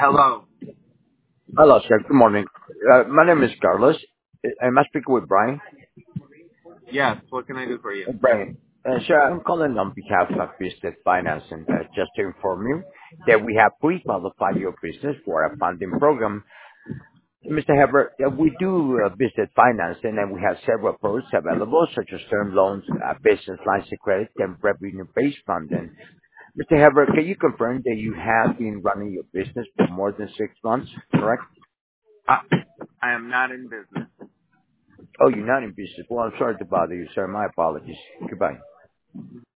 Hello. Hello, sir. Good morning. My name is Carlos. Am I speaking with Brian? Yes, what can I do for you? Brian. Sir, I'm calling on behalf of Business Finance and just to inform you that we have pre-qualified your business for a funding program. Mr. Herbert, we do business financing and we have several products available such as term loans, business lines of credit, and revenue-based funding. Mr. Herbert, can you confirm that you have been running your business for more than 6 months, correct? I, I am not in business. Oh, you're not in business. Well, I'm sorry to bother you, sir. My apologies. Goodbye.